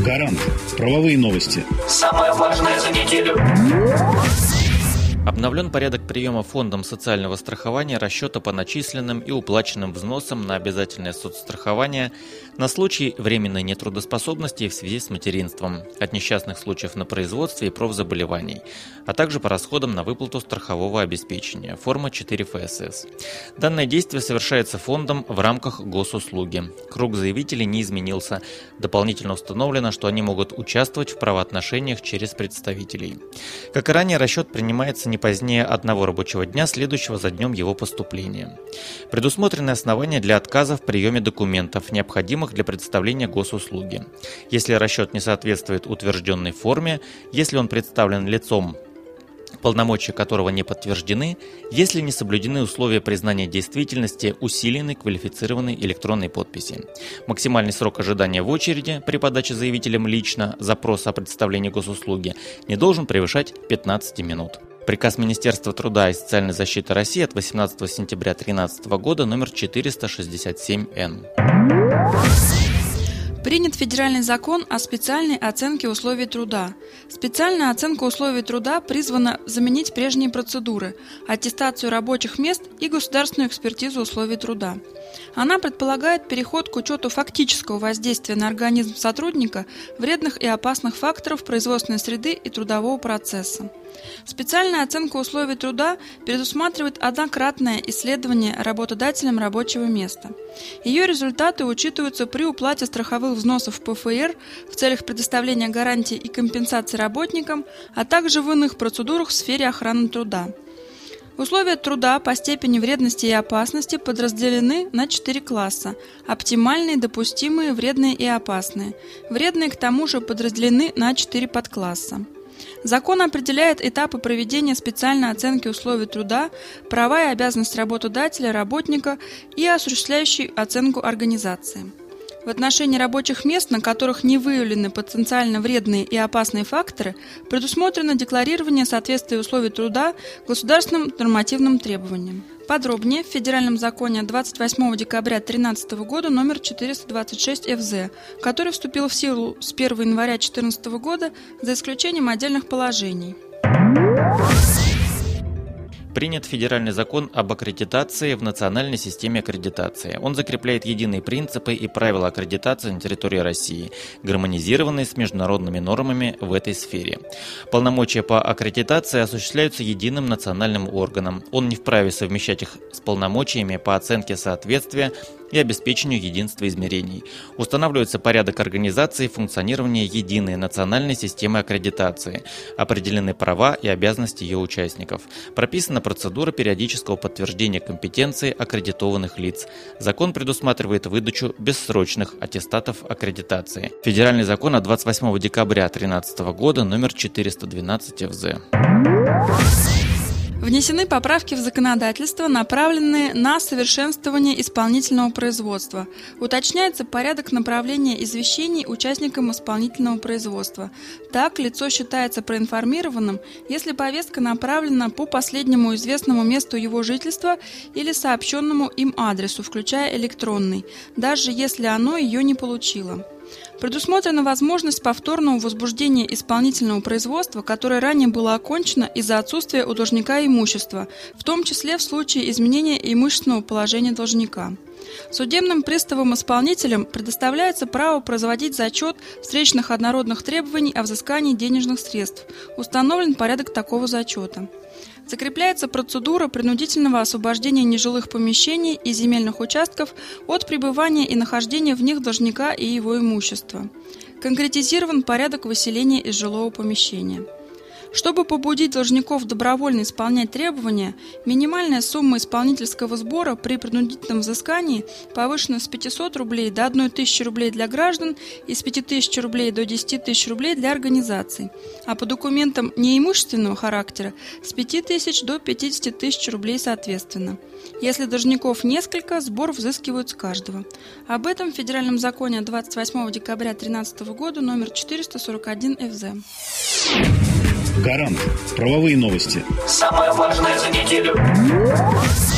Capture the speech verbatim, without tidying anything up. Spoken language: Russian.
Гарант. Правовые новости. Самое важное за неделю. Обновлен порядок приема Фондом социального страхования расчета по начисленным и уплаченным взносам на обязательное соцстрахование на случай временной нетрудоспособности в связи с материнством, от несчастных случаев на производстве и профзаболеваний, а также по расходам на выплату страхового обеспечения, форма четыре эф эс эс. Данное действие совершается фондом в рамках госуслуги. Круг заявителей не изменился. Дополнительно установлено, что они могут участвовать в правоотношениях через представителей. Как и ранее, расчет принимается не позднее одного рабочего дня, следующего за днем его поступления. Предусмотрены основания для отказа в приеме документов, необходимых для предоставления госуслуги. Если расчет не соответствует утвержденной форме, если он представлен лицом, полномочия которого не подтверждены, если не соблюдены условия признания действительности усиленной квалифицированной электронной подписи. Максимальный срок ожидания в очереди при подаче заявителем лично запроса о предоставлении госуслуги не должен превышать пятнадцать минут. Приказ Министерства труда и социальной защиты России от восемнадцатого сентября две тысячи тринадцатого года номер четыреста шестьдесят семь эн. Принят федеральный закон о специальной оценке условий труда. Специальная оценка условий труда призвана заменить прежние процедуры – аттестацию рабочих мест и государственную экспертизу условий труда. Она предполагает переход к учету фактического воздействия на организм сотрудника вредных и опасных факторов производственной среды и трудового процесса. Специальная оценка условий труда предусматривает однократное исследование работодателем рабочего места. Ее результаты учитываются при уплате страховых взносов в пэ эф эр в целях предоставления гарантий и компенсации работникам, а также в иных процедурах в сфере охраны труда. Условия труда по степени вредности и опасности подразделены на четыре класса – оптимальные, допустимые, вредные и опасные. Вредные к тому же подразделены на четыре подкласса. Закон определяет этапы проведения специальной оценки условий труда, права и обязанности работодателя, работника и осуществляющей оценку организации. В отношении рабочих мест, на которых не выявлены потенциально вредные и опасные факторы, предусмотрено декларирование соответствия условий труда государственным нормативным требованиям. Подробнее в Федеральном законе двадцать восьмого декабря две тысячи тринадцатого года номер четыреста двадцать шесть эф зэ, который вступил в силу с первого января две тысячи четырнадцатого года за исключением отдельных положений. Принят федеральный закон об аккредитации в национальной системе аккредитации. Он закрепляет единые принципы и правила аккредитации на территории России, гармонизированные с международными нормами в этой сфере. Полномочия по аккредитации осуществляются единым национальным органом. Он не вправе совмещать их с полномочиями по оценке соответствия и обеспечению единства измерений. Устанавливается порядок организации и функционирования единой национальной системы аккредитации. Определены права и обязанности ее участников. Прописана процедура периодического подтверждения компетенции аккредитованных лиц. Закон предусматривает выдачу бессрочных аттестатов аккредитации. Федеральный закон от двадцать восьмого декабря две тысячи тринадцатого года номер четыреста двенадцать эф зэ. Внесены поправки в законодательство, направленные на совершенствование исполнительного производства. Уточняется порядок направления извещений участникам исполнительного производства. Так, лицо считается проинформированным, если повестка направлена по последнему известному месту его жительства или сообщенному им адресу, включая электронный, даже если оно ее не получило. Предусмотрена возможность повторного возбуждения исполнительного производства, которое ранее было окончено из-за отсутствия у должника имущества, в том числе в случае изменения имущественного положения должника. Судебным приставам-исполнителям предоставляется право производить зачет встречных однородных требований о взыскании денежных средств. Установлен порядок такого зачета. Закрепляется процедура принудительного освобождения нежилых помещений и земельных участков от пребывания и нахождения в них должника и его имущества. Конкретизирован порядок выселения из жилого помещения. Чтобы побудить должников добровольно исполнять требования, минимальная сумма исполнительского сбора при принудительном взыскании повышена с пятисот рублей до одной тысячи рублей для граждан и с пяти тысяч рублей до десяти тысяч рублей для организаций, а по документам неимущественного характера с пяти тысяч до пятидесяти тысяч рублей соответственно. Если должников несколько, сбор взыскивают с каждого. Об этом в Федеральном законе двадцать восьмого декабря две тысячи тринадцатого года номер четыреста сорок один эф зэ. Гарант. Правовые новости. Самое важное за неделю.